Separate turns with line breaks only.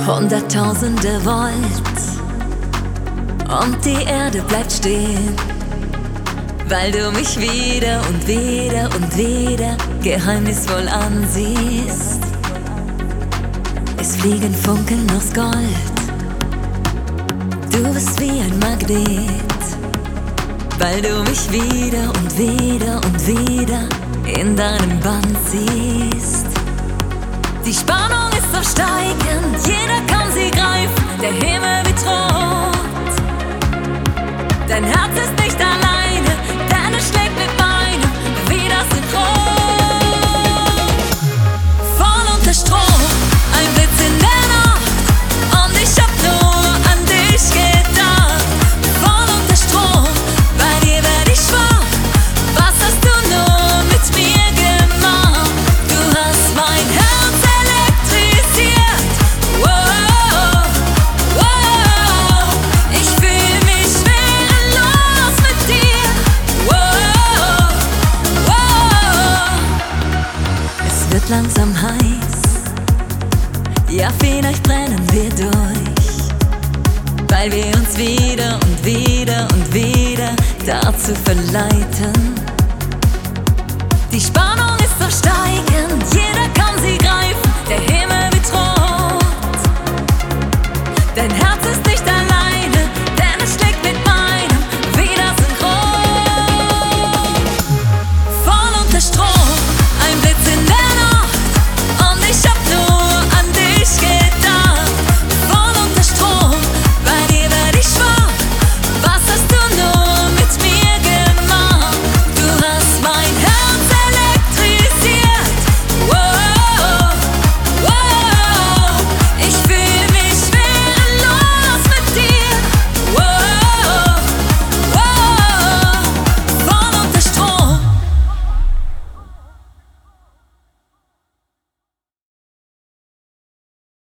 Hunderttausende Volt und die Erde bleibt stehen, weil du mich wieder und wieder und wieder geheimnisvoll ansiehst. Es fliegen Funken aus Gold, du bist wie ein Magnet, weil du mich wieder und wieder und wieder in deinem Bann ziehst. Die Spannung ist so steigend, jeder kann sie greifen, der Himmel wird rot. Dein Herz ist nicht alleine, denn es schlägt mit meinem wieder synchron. Voll unter Strom, ein Blitz in der Nacht und ich hab nur an dich gedacht. Voll unter Strom, bei dir werd ich schwach, was hast du nur mit mir gemacht? Du hast mein Herz elektrisiert, wow, wow. Ich fühl mich schwerelos mit dir, wow, wow. Es wird langsam heiß, ja vielleicht brennen wir durch, weil wir uns wieder und wieder und wieder dazu verleiten. Die Spannung ist so steigend, jeder kann sie greifen, der